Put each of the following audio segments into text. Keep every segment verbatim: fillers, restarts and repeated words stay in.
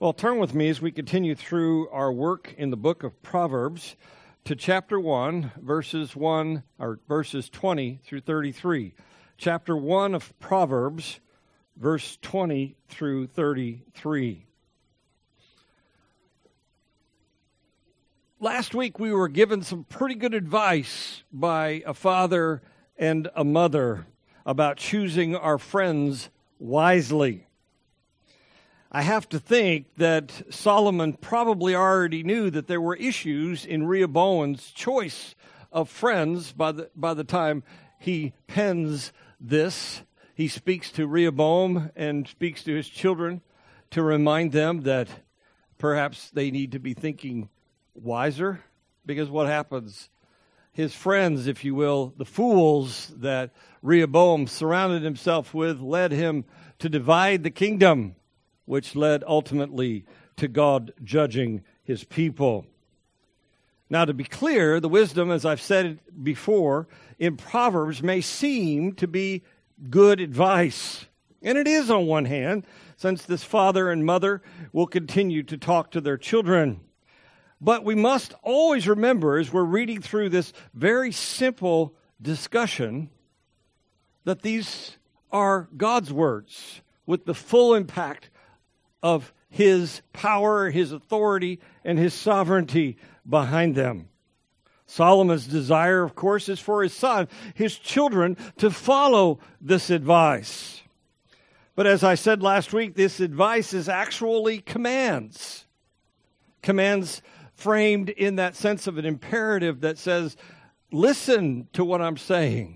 Well, turn with me as we continue through our work in the book of Proverbs to chapter one, verses one or verses twenty through thirty-three. Chapter one of Proverbs, verse twenty through thirty-three. Last week we were given some pretty good advice by a father and a mother about choosing our friends wisely. I have to think that Solomon probably already knew that there were issues in Rehoboam's choice of friends by the by the time he pens this. He speaks to Rehoboam and speaks to his children to remind them that perhaps they need to be thinking wiser, because what happens? His friends, if you will, the fools that Rehoboam surrounded himself with, led him to divide the kingdom, which led ultimately to God judging his people. Now, to be clear, the wisdom, as I've said before, in Proverbs may seem to be good advice. And it is on one hand, since this father and mother will continue to talk to their children. But we must always remember, as we're reading through this very simple discussion, that these are God's words with the full impact of his power, his authority, and his sovereignty behind them. Solomon's desire, of course, is for his son, his children, to follow this advice. But as I said last week, this advice is actually commands. Commands framed in that sense of an imperative that says, listen to what I'm saying.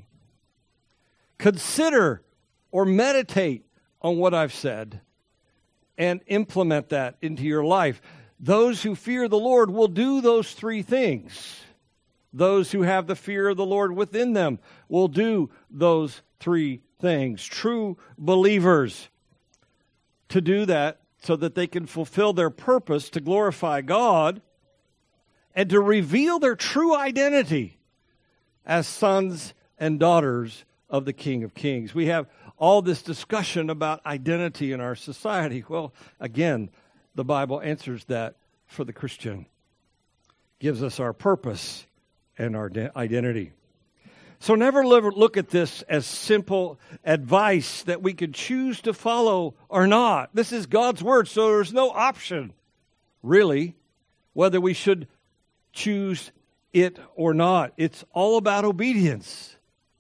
Consider or meditate on what I've said, and implement that into your life. Those who fear the Lord will do those three things. Those who have the fear of the Lord within them will do those three things. True believers, to do that so that they can fulfill their purpose to glorify God and to reveal their true identity as sons and daughters of the King of Kings. We have all this discussion about identity in our society. Well, again, the Bible answers that for the Christian. Gives us our purpose and our identity. So never look at this as simple advice that we could choose to follow or not. This is God's word, so there's no option, really, whether we should choose it or not. It's all about obedience,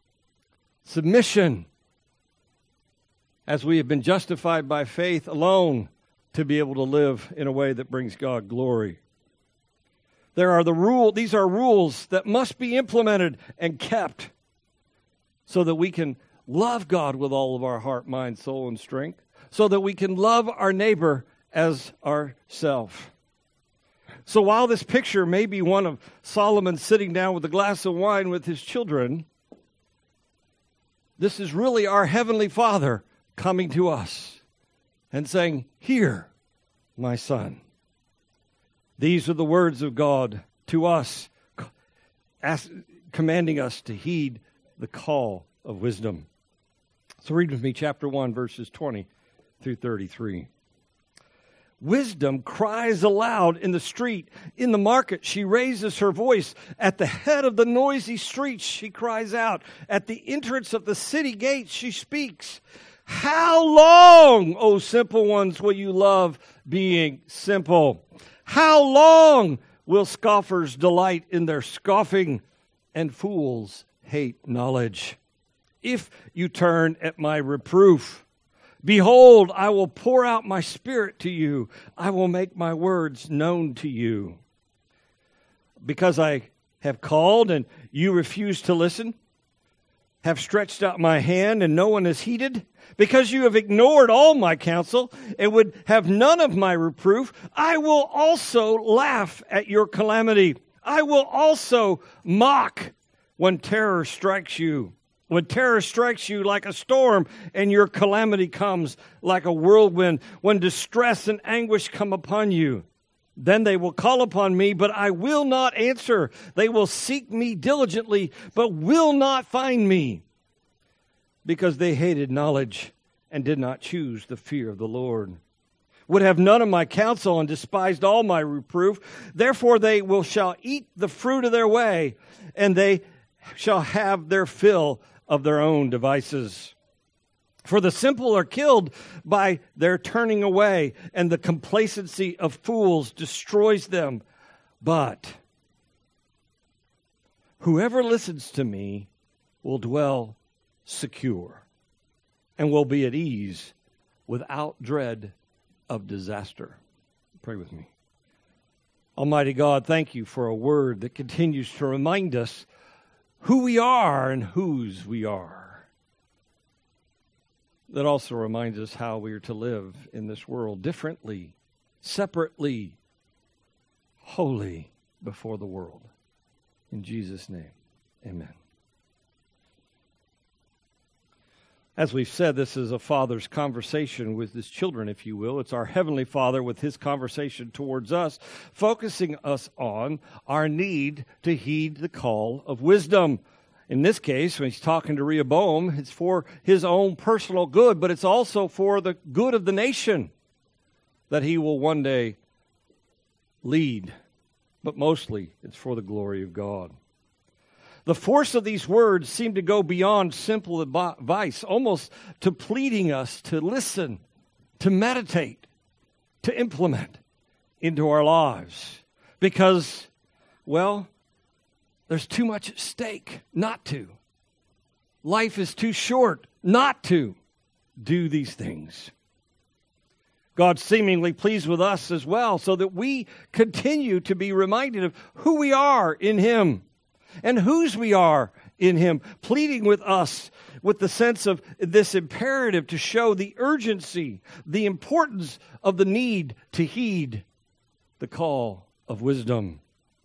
submission, as we have been justified by faith alone to be able to live in a way that brings God glory. There are the rule, these are rules that must be implemented and kept so that we can love God with all of our heart, mind, soul, and strength, so that we can love our neighbor as ourself. So while this picture may be one of Solomon sitting down with a glass of wine with his children, this is really our Heavenly Father coming to us and saying, "Hear, my son." These are the words of God to us, ask, commanding us to heed the call of wisdom. So read with me chapter one, verses twenty through thirty-three. Wisdom cries aloud in the street. In the market, she raises her voice. At the head of the noisy streets, she cries out. At the entrance of the city gates, she speaks. How long, O simple ones, will you love being simple? How long will scoffers delight in their scoffing and fools hate knowledge? If you turn at my reproof, behold, I will pour out my spirit to you. I will make my words known to you. Because I have called and you refuse to listen, have stretched out my hand and no one has heeded, because you have ignored all my counsel and would have none of my reproof, I will also laugh at your calamity. I will also mock when terror strikes you. When terror strikes you like a storm and your calamity comes like a whirlwind, when distress and anguish come upon you, then they will call upon me, but I will not answer. They will seek me diligently, but will not find me, because they hated knowledge and did not choose the fear of the Lord. would have none of my counsel, and despised all my reproof. Therefore they will shall eat the fruit of their way, and they shall have their fill of their own devices. For the simple are killed by their turning away, and the complacency of fools destroys them. But whoever listens to me will dwell secure and will be at ease without dread of disaster. Pray with me. Almighty God, thank you for a word that continues to remind us who we are and whose we are. That also reminds us how we are to live in this world differently, separately, holy before the world. In Jesus' name, amen. As we've said, this is a father's conversation with his children, if you will. It's our Heavenly Father with his conversation towards us, focusing us on our need to heed the call of wisdom. In this case, when he's talking to Rehoboam, it's for his own personal good, but it's also for the good of the nation that he will one day lead. But mostly, it's for the glory of God. The force of these words seem to go beyond simple advice, almost to pleading us to listen, to meditate, to implement into our lives. Because, well, there's too much at stake not to. Life is too short not to do these things. God's seemingly pleased with us as well, so that we continue to be reminded of who we are in Him and whose we are in Him, pleading with us with the sense of this imperative to show the urgency, the importance of the need to heed the call of wisdom.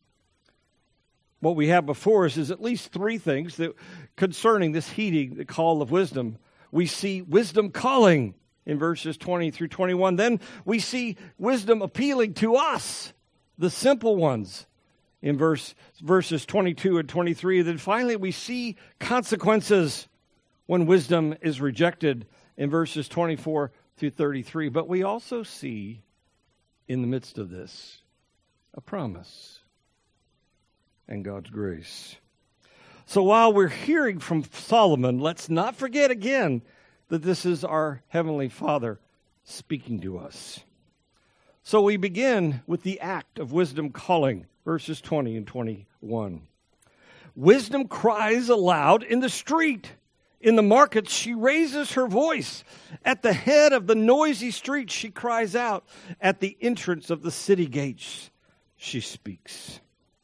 What we have before us is at least three things that concerning this heeding the call of wisdom. We see wisdom calling in verses twenty through twenty-one. Then we see wisdom appealing to us, the simple ones, in verse, verses twenty-two and twenty-three. Then finally we see consequences when wisdom is rejected in verses twenty-four through thirty-three. But we also see in the midst of this a promise and God's grace. So while we're hearing from Solomon, let's not forget again that this is our Heavenly Father speaking to us. So we begin with the act of wisdom calling, verses twenty and twenty-one. Wisdom cries aloud in the street. In the markets she raises her voice. At the head of the noisy street she cries out. At the entrance of the city gates she speaks.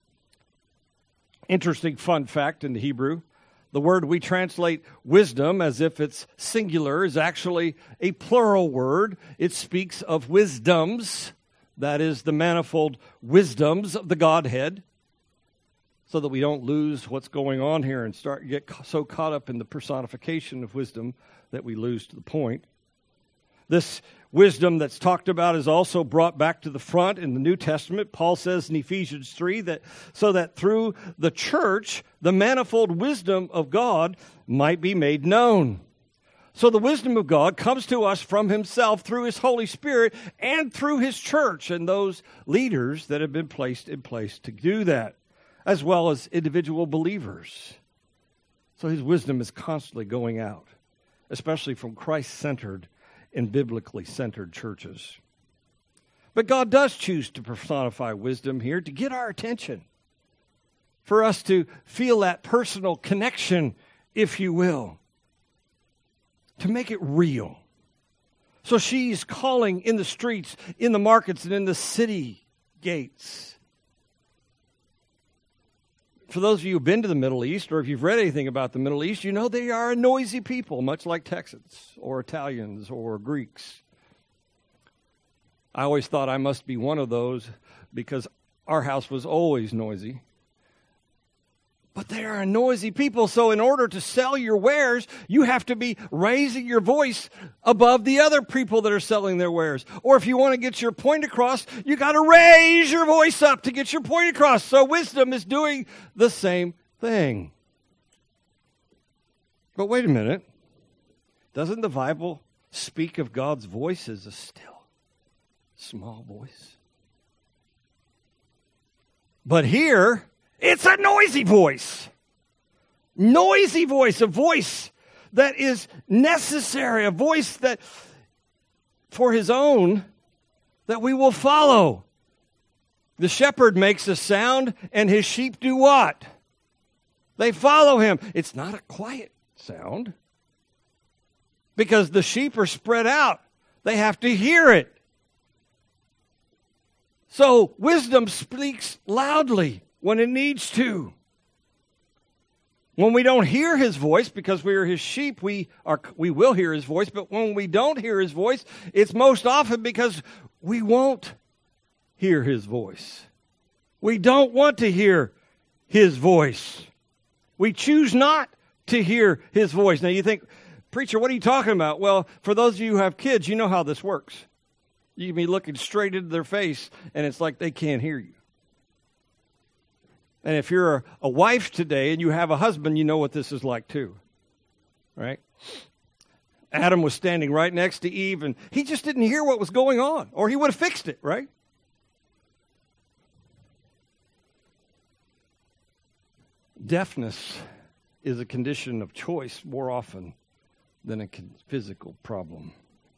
Interesting fun fact in the Hebrew. The word we translate wisdom as if it's singular is actually a plural word. It speaks of wisdoms, that is the manifold wisdoms of the Godhead, so that we don't lose what's going on here and start get so caught up in the personification of wisdom that we lose to the point. This wisdom that's talked about is also brought back to the front in the New Testament. Paul says in Ephesians three that so that through the church, the manifold wisdom of God might be made known. So the wisdom of God comes to us from Himself through His Holy Spirit and through His church and those leaders that have been placed in place to do that, as well as individual believers. So His wisdom is constantly going out, especially from Christ-centered in biblically centered churches. But God does choose to personify wisdom here to get our attention, for us to feel that personal connection, if you will, to make it real. So she's calling in the streets, in the markets, and in the city gates. For those of you who've been to the Middle East, or if you've read anything about the Middle East, you know they are a noisy people, much like Texans or Italians or Greeks. I always thought I must be one of those because our house was always noisy. But they are a noisy people, so in order to sell your wares, you have to be raising your voice above the other people that are selling their wares. Or if you want to get your point across, you got to raise your voice up to get your point across. So wisdom is doing the same thing. But wait a minute. Doesn't the Bible speak of God's voice as a still, small voice. But here, it's a noisy voice. Noisy voice, a voice that is necessary, a voice that for his own that we will follow. The shepherd makes a sound, and his sheep do what? They follow him. It's not a quiet sound because the sheep are spread out. They have to hear it. So wisdom speaks loudly when it needs to. When we don't hear his voice, because we are his sheep, we are we will hear his voice. But when we don't hear his voice, it's most often because we won't hear his voice. We don't want to hear his voice. We choose not to hear his voice. Now you think, preacher, what are you talking about? Well, for those of you who have kids, you know how this works. You can be looking straight into their face, and it's like they can't hear you. And if you're a, a wife today and you have a husband, you know what this is like too, right? Adam was standing right next to Eve, and he just didn't hear what was going on, or he would have fixed it, right? Deafness is a condition of choice more often than a physical problem.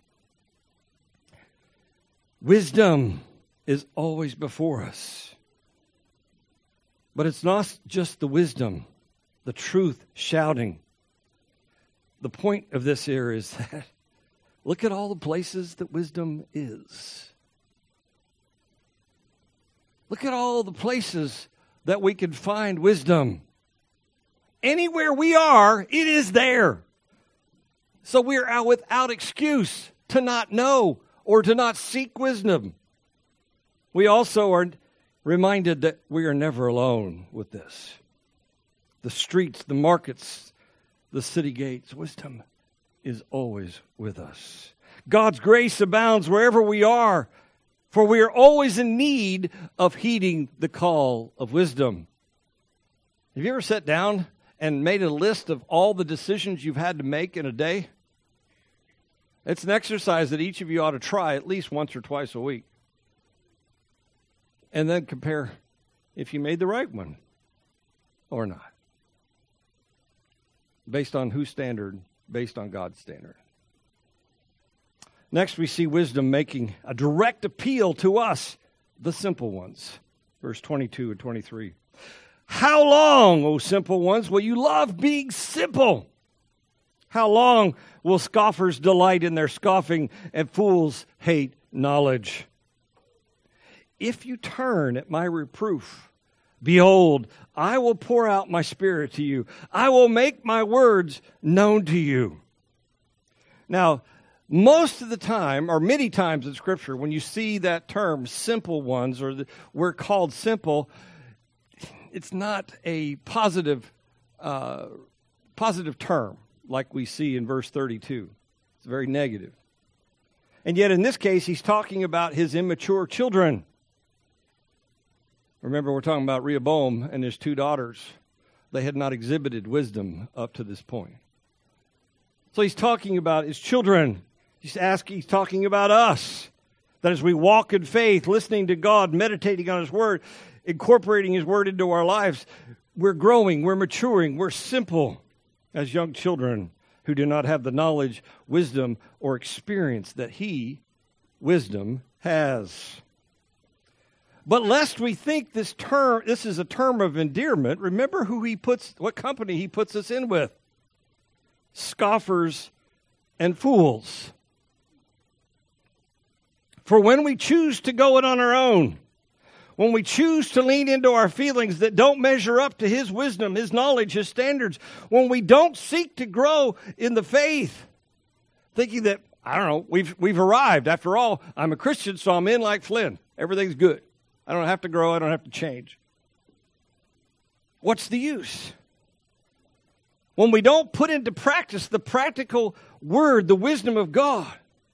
Wisdom is always before us. But it's not just the wisdom, the truth shouting. The point of this here is that look at all the places that wisdom is. Look at all the places that we can find wisdom. Anywhere we are, it is there. So we are out without excuse to not know or to not seek wisdom. We also are reminded that we are never alone with this. The streets, the markets, the city gates, wisdom is always with us. God's grace abounds wherever we are, for we are always in need of heeding the call of wisdom. Have you ever sat down and made a list of all the decisions you've had to make in a day? It's an exercise that each of you ought to try at least once or twice a week. And then compare if you made the right one or not. Based on whose standard? Based on God's standard. Next, we see wisdom making a direct appeal to us, the simple ones. Verse twenty-two and twenty-three. How long, O simple ones, will you love being simple? How long will scoffers delight in their scoffing and fools hate knowledge? If you turn at my reproof, behold, I will pour out my spirit to you. I will make my words known to you. Now, most of the time, or many times in Scripture, when you see that term, simple ones, or the, we're called simple, it's not a positive, uh, positive term like we see in verse thirty-two. It's very negative. And yet in this case, he's talking about his immature children. Remember, we're talking about Rehoboam and his two daughters. They had not exhibited wisdom up to this point. So he's talking about his children. He's asking, he's talking about us. That as we walk in faith, listening to God, meditating on his word, incorporating his word into our lives, we're growing, we're maturing, we're simple as young children who do not have the knowledge, wisdom, or experience that he, wisdom, has. But lest we think this term, this is a term of endearment, remember who he puts, what company he puts us in with. Scoffers and fools. For when we choose to go it on our own, when we choose to lean into our feelings that don't measure up to his wisdom, his knowledge, his standards, when we don't seek to grow in the faith, thinking that, I don't know, we've we've arrived. After all, I'm a Christian, so I'm in like Flynn. Everything's good. I don't have to grow. I don't have to change. What's the use? When we don't put into practice the practical word, the wisdom of God,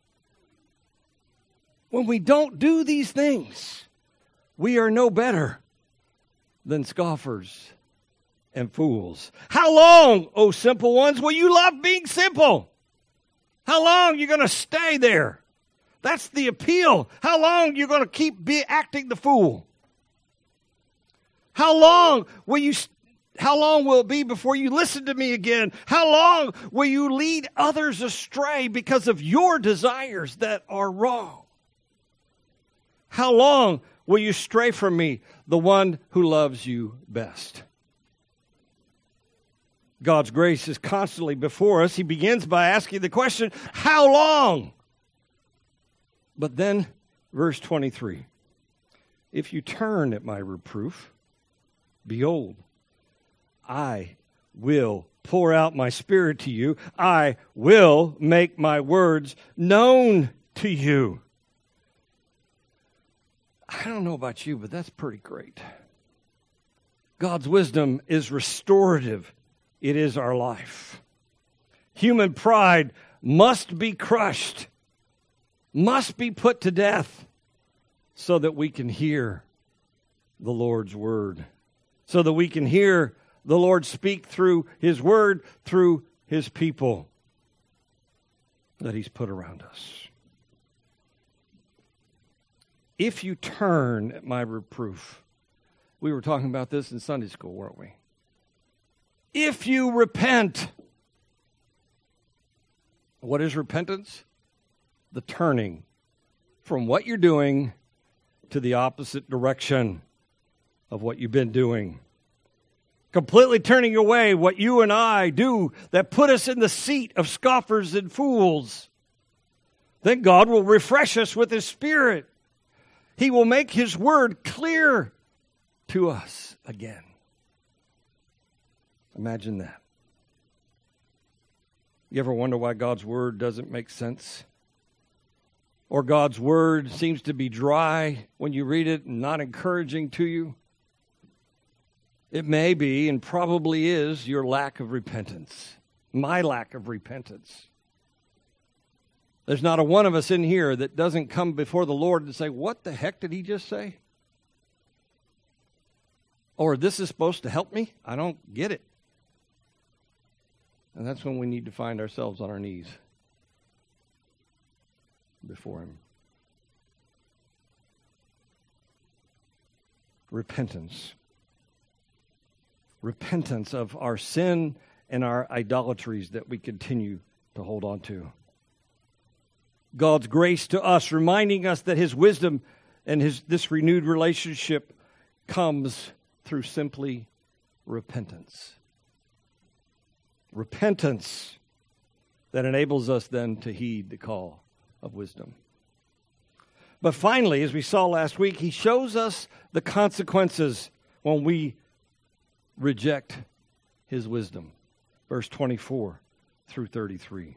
when we don't do these things, we are no better than scoffers and fools. How long, O simple ones, will you love being simple? How long are you going to stay there? That's the appeal. How long are you going to keep be acting the fool? How long will you how long will it be before you listen to me again? How long will you lead others astray because of your desires that are wrong? How long will you stray from me, the one who loves you best? God's grace is constantly before us. He begins by asking the question, how long? But then, verse twenty-three, if you turn at my reproof, behold, I will pour out my spirit to you. I will make my words known to you. I don't know about you, but that's pretty great. God's wisdom is restorative. It is our life. Human pride must be crushed, must be put to death, so that we can hear the Lord's word, so that we can hear the Lord speak through his word, through his people that he's put around us. If you turn at my reproof, we were talking about this in Sunday school, weren't we? If you repent, what is repentance? The turning from what you're doing to the opposite direction of what you've been doing. Completely turning away what you and I do that put us in the seat of scoffers and fools. Then God will refresh us with his Spirit. He will make his word clear to us again. Imagine that. You ever wonder why God's word doesn't make sense? Or God's word seems to be dry when you read it and not encouraging to you? It may be and probably is your lack of repentance, my lack of repentance. There's not a one of us in here that doesn't come before the Lord and say, what the heck did he just say? Or this is supposed to help me? I don't get it. And that's when we need to find ourselves on our knees before him. Repentance. Repentance of our sin and our idolatries that we continue to hold on to. God's grace to us, reminding us that his wisdom and his this renewed relationship comes through simply repentance. Repentance that enables us then to heed the call of wisdom. But finally, as we saw last week, he shows us the consequences when we reject his wisdom. Verse twenty-four through thirty-three.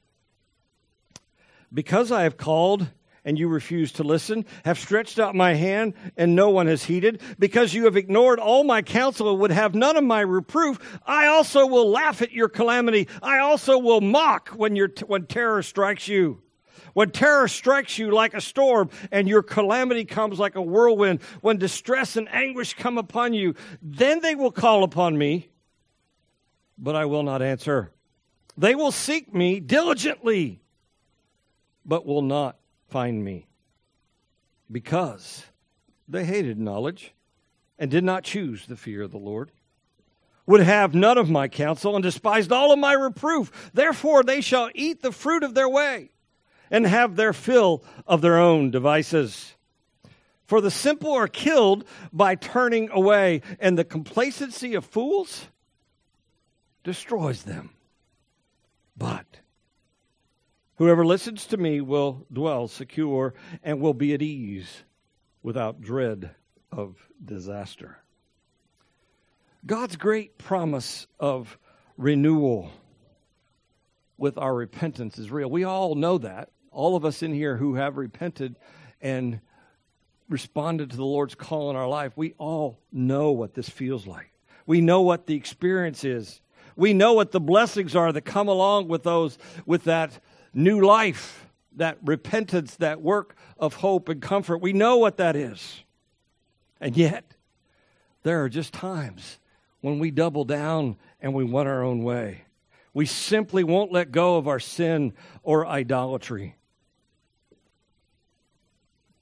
Because I have called and you refuse to listen, have stretched out my hand and no one has heeded, because you have ignored all my counsel and would have none of my reproof, I also will laugh at your calamity. I also will mock when your when terror strikes you. When terror strikes you like a storm and your calamity comes like a whirlwind, when distress and anguish come upon you, then they will call upon me, but I will not answer. They will seek me diligently, but will not find me, because they hated knowledge and did not choose the fear of the Lord, would have none of my counsel and despised all of my reproof. Therefore they shall eat the fruit of their way and have their fill of their own devices. For the simple are killed by turning away, and the complacency of fools destroys them. But whoever listens to me will dwell secure and will be at ease without dread of disaster. God's great promise of renewal with our repentance is real. We all know that. All of us in here who have repented and responded to the Lord's call in our life, we all know what this feels like. We know what the experience is. We know what the blessings are that come along with those, with that new life, that repentance, that work of hope and comfort. We know what that is. And yet, there are just times when we double down and we want our own way. We simply won't let go of our sin or idolatry.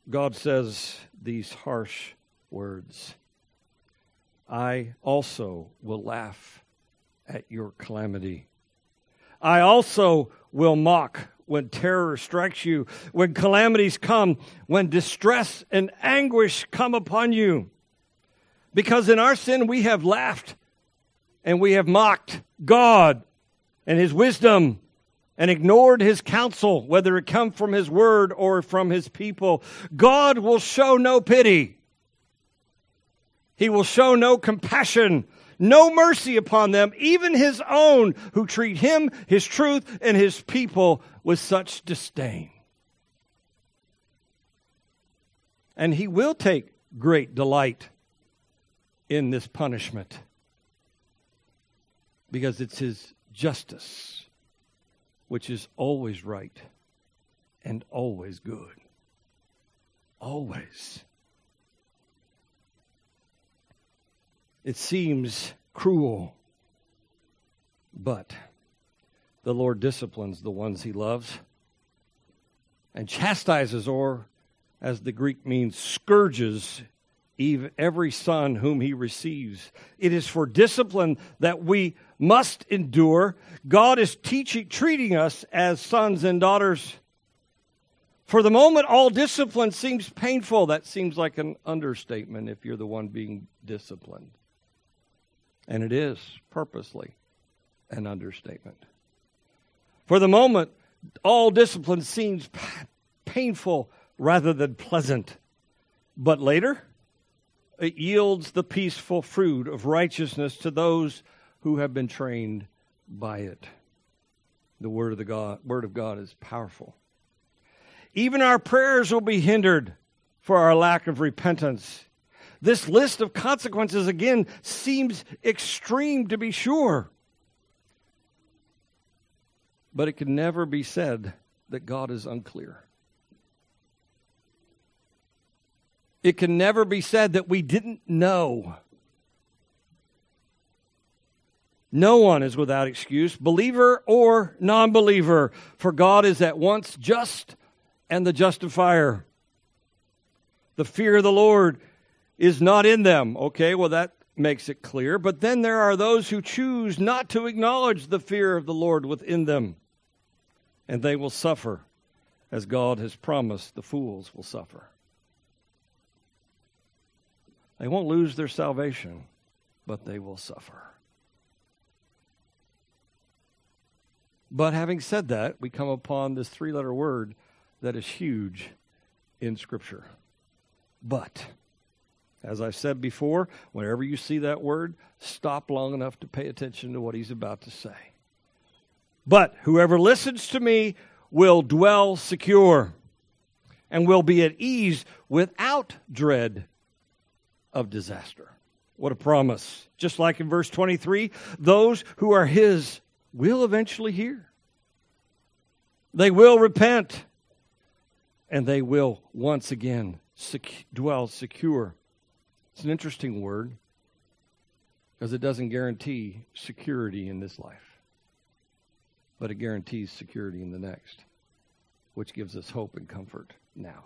God says these harsh words. I also will laugh at your calamity. I also will mock when terror strikes you, when calamities come, when distress and anguish come upon you. Because in our sin we have laughed and we have mocked God and His wisdom and ignored His counsel, whether it come from His word or from His people. God will show no pity. He will show no compassion, no mercy upon them, even His own who treat Him, His truth, and His people with such disdain. And He will take great delight in this punishment because it's His justice, which is always right and always good. Always. It seems cruel, but the Lord disciplines the ones He loves and chastises, or as the Greek means, scourges even every son whom He receives. It is for discipline that we must endure. God is teaching, treating us as sons and daughters. For the moment, all discipline seems painful. That seems like an understatement if you're the one being disciplined. And it is purposely an understatement. For the moment, all discipline seems p- painful rather than pleasant. But later, it yields the peaceful fruit of righteousness to those who have been trained by it. The word of the God, word of God is powerful. Even our prayers will be hindered for our lack of repentance. This list of consequences, again, seems extreme to be sure. But it can never be said that God is unclear. It can never be said that we didn't know. No one is without excuse, believer or non-believer, for God is at once just and the justifier. The fear of the Lord is not in them. Okay, well, that makes it clear. But then there are those who choose not to acknowledge the fear of the Lord within them, and they will suffer as God has promised the fools will suffer. They won't lose their salvation, but they will suffer. But having said that, we come upon this three-letter word that is huge in Scripture. But, as I've said before, whenever you see that word, stop long enough to pay attention to what he's about to say. But whoever listens to me will dwell secure and will be at ease without dread of disaster. What a promise. Just like in verse twenty-three, those who are His will eventually hear. They will repent, and they will once again sec- dwell secure. It's an interesting word because it doesn't guarantee security in this life, but it guarantees security in the next, which gives us hope and comfort now,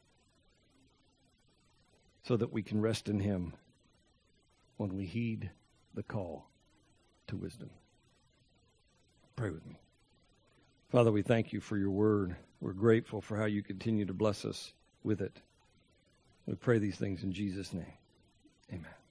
so that we can rest in Him when we heed the call to wisdom. Pray with me. Father, we thank You for Your word. We're grateful for how You continue to bless us with it. We pray these things in Jesus' name. Amen.